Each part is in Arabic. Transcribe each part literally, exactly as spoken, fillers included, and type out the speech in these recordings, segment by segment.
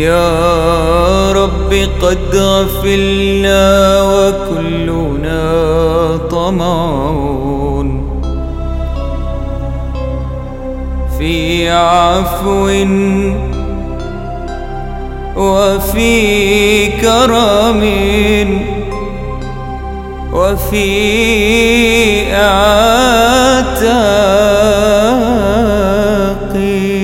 يا رب قد غفلنا وكلنا طمعون في عفو وفي كرم وفي عتاق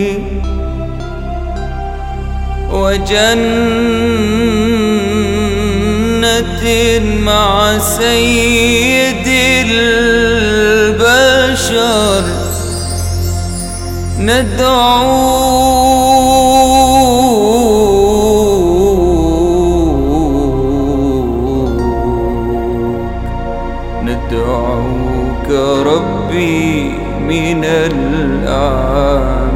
وجنة مع سيد البشر ندعوك ندعوك ربي من الأعماق.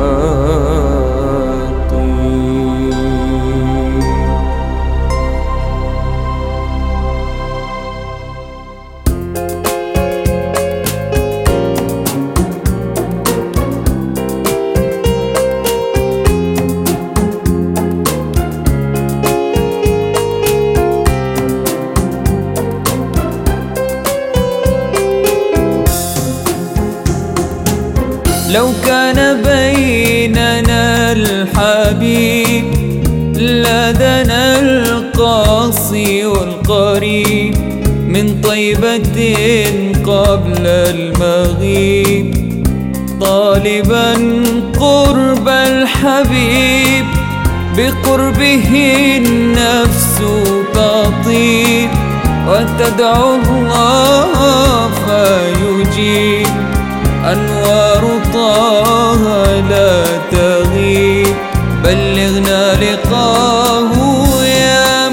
لو كان بيننا الحبيب لدنا القاصي والقريب من طيبة قبل المغيب طالبا قرب الحبيب بقربه النفس تطيب وتدعو الله فيجيب أنوار طه لا تغيب بلغنا لقاه يا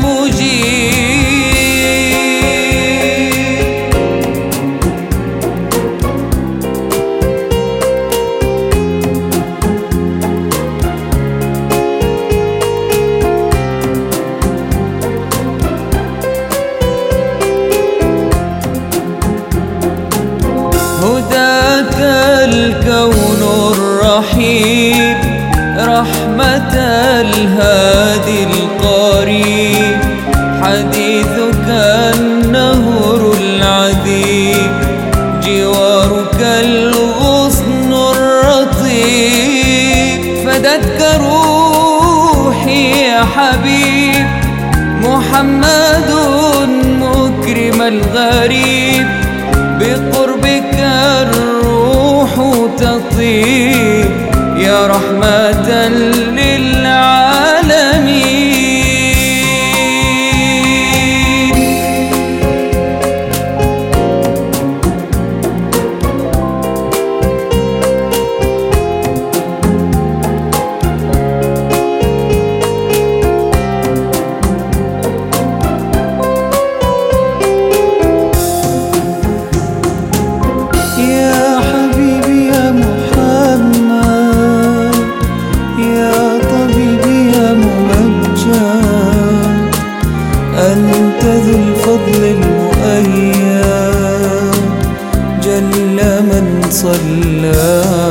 مجيب. هداك الكون الرحيم رحمة الهادي القريب حديثك النهر العذيب جوارك الغصن الرطيب فدتك روحي يا حبيب محمد مكرم الغريب بقربك الروح تطيب يا رحمة للعالمين. يا حبيبي يا محمد يا طبيبي يا ممجد أنت ذو الفضل المؤيد جل من صلى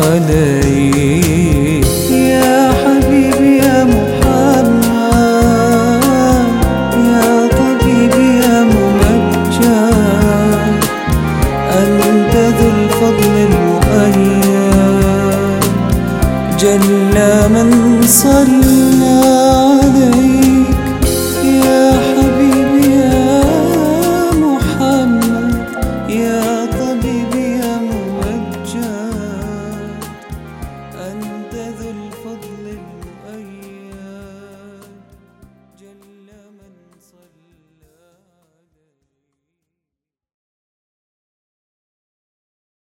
عليك. يا حبيبي يا محمد يا طبيبي يا ممجد أنت ذو الفضل المؤيد جل من صلى